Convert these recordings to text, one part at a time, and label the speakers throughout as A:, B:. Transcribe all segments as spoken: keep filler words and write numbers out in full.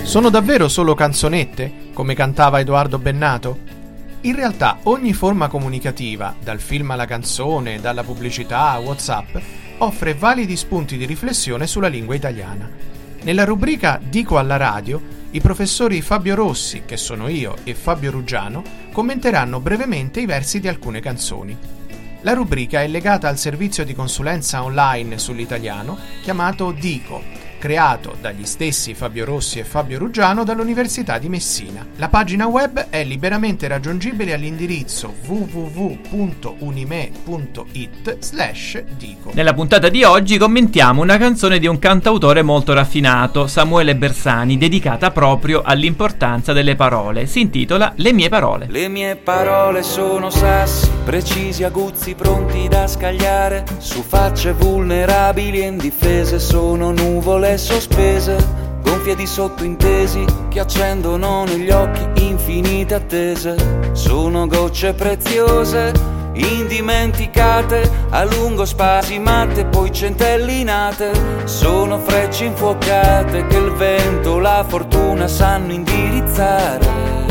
A: Sono davvero solo canzonette, come cantava Edoardo Bennato? In realtà ogni forma comunicativa, dal film alla canzone, dalla pubblicità a WhatsApp, offre validi spunti di riflessione sulla lingua italiana. Nella rubrica Dico alla radio, i professori Fabio Rossi, che sono io, e Fabio Ruggiano commenteranno brevemente i versi di alcune canzoni. La rubrica è legata al servizio di consulenza online sull'italiano chiamato Dico, creato dagli stessi Fabio Rossi e Fabio Ruggiano dall'Università di Messina. La pagina web è liberamente raggiungibile all'indirizzo w w w punto unime punto it slash dico.
B: Nella puntata di oggi commentiamo una canzone di un cantautore molto raffinato, Samuele Bersani, dedicata proprio all'importanza delle parole. Si intitola Le mie parole.
C: Le mie parole sono sassi, precisi, aguzzi, pronti da scagliare su facce vulnerabili e indifese. Sono nuvole sospese, gonfie di sottointesi che accendono negli occhi infinite attese. Sono gocce preziose, indimenticate, a lungo spasimate, poi centellinate. Sono frecce infuocate che il vento, la fortuna sanno indirizzare.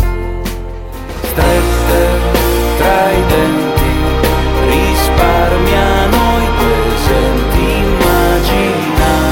C: Strette tra i denti, risparmiano i presenti immaginate.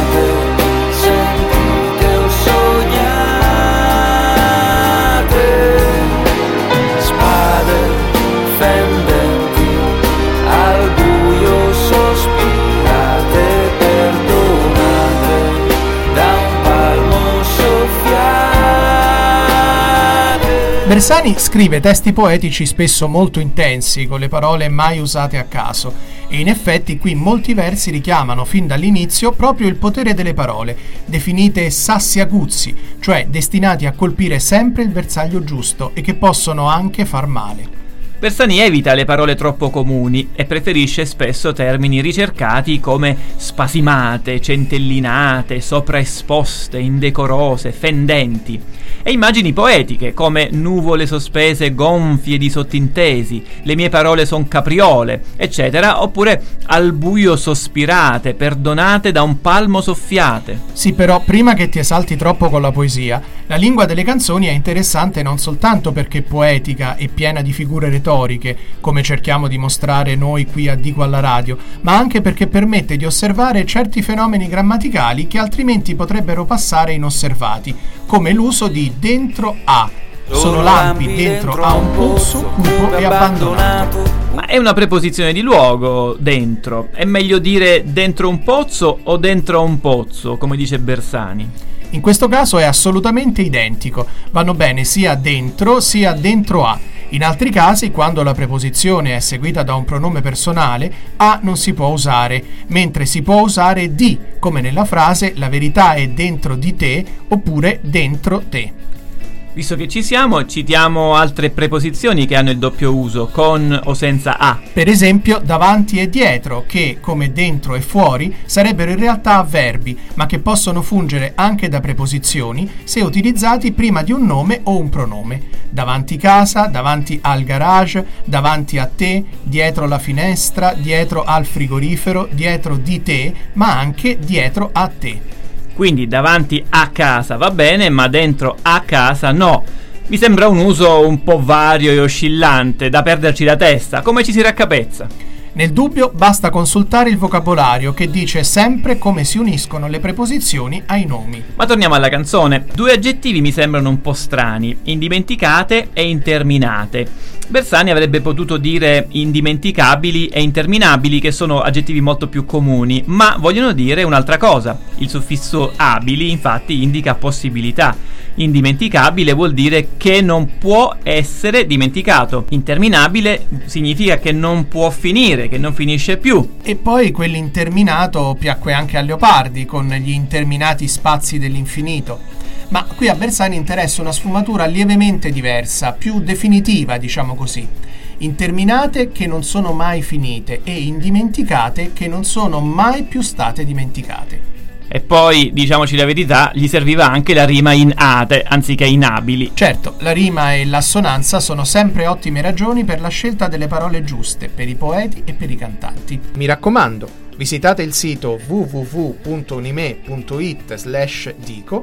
A: Bersani scrive testi poetici spesso molto intensi, con le parole mai usate a caso, e in effetti qui molti versi richiamano fin dall'inizio proprio il potere delle parole, definite sassi aguzzi, cioè destinati a colpire sempre il bersaglio giusto e che possono anche far male.
B: Bersani evita le parole troppo comuni e preferisce spesso termini ricercati come spasimate, centellinate, sopraesposte, indecorose, fendenti, e immagini poetiche come nuvole sospese gonfie di sottintesi, le mie parole son capriole, eccetera, oppure al buio sospirate, perdonate da un palmo soffiate.
A: Sì, però prima che ti esalti troppo con la poesia, la lingua delle canzoni è interessante non soltanto perché è poetica e piena di figure retoriche, come cerchiamo di mostrare noi qui a Dico alla radio, ma anche perché permette di osservare certi fenomeni grammaticali che altrimenti potrebbero passare inosservati, come l'uso di dentro a. Sono lampi dentro a un pozzo cupo e abbandonato.
B: Ma è una preposizione di luogo, dentro. È meglio dire dentro un pozzo o dentro a un pozzo, come dice Bersani?
A: In questo caso è assolutamente identico, vanno bene sia dentro sia dentro a. In altri casi, quando la preposizione è seguita da un pronome personale, a non si può usare, mentre si può usare di, come nella frase la verità è dentro di te oppure dentro te.
B: Visto che ci siamo, citiamo altre preposizioni che hanno il doppio uso, con o senza a.
A: Per esempio, davanti e dietro, che, come dentro e fuori, sarebbero in realtà avverbi, ma che possono fungere anche da preposizioni se utilizzati prima di un nome o un pronome. Davanti casa, davanti al garage, davanti a te, dietro la finestra, dietro al frigorifero, dietro di te, ma anche dietro a te.
B: Quindi davanti a casa va bene, ma dentro a casa no. Mi sembra un uso un po' vario e oscillante, da perderci la testa. Come ci si raccapezza?
A: Nel dubbio basta consultare il vocabolario che dice sempre come si uniscono le preposizioni ai nomi.
B: Ma torniamo alla canzone. Due aggettivi mi sembrano un po' strani, indimenticate e interminate. Bersani avrebbe potuto dire indimenticabili e interminabili, che sono aggettivi molto più comuni, ma vogliono dire un'altra cosa. Il suffisso abili infatti indica possibilità. Indimenticabile vuol dire che non può essere dimenticato. Interminabile significa che non può finire, che non finisce più.
A: E poi quell'interminato piacque anche a Leopardi con gli interminati spazi dell'infinito. Ma qui a Bersani interessa una sfumatura lievemente diversa, più definitiva, diciamo così. Interminate che non sono mai finite e indimenticate che non sono mai più state dimenticate.
B: E poi, diciamoci la verità, gli serviva anche la rima in ate anziché in abili.
A: Certo, la rima e l'assonanza sono sempre ottime ragioni per la scelta delle parole giuste per i poeti e per i cantanti. Mi raccomando, visitate il sito w w w punto unime punto it slash dico,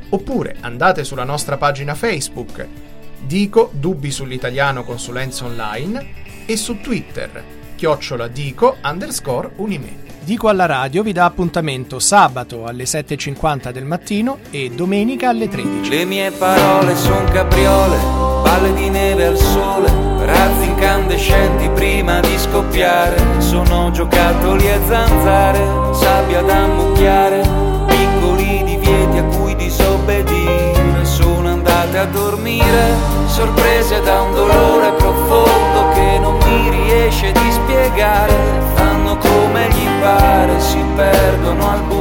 A: Oppure andate sulla nostra pagina Facebook, Dico Dubbi sull'italiano consulenza online, e su Twitter, chiocciola Dico underscore Unime. Dico alla radio vi dà appuntamento sabato alle sette e cinquanta del mattino e domenica alle tredici.
C: Le mie parole son capriole, palle di neve al sole, razzi incandescenti prima di scoppiare. Sono giocattoli e zanzare, sabbia da ammucchiare, piccoli divieti a cui disobbedire. Sono andate a dormire, sorprese da un dolore profondo che non mi riesce di spiegare. Fanno come gli pare, si perdono al buio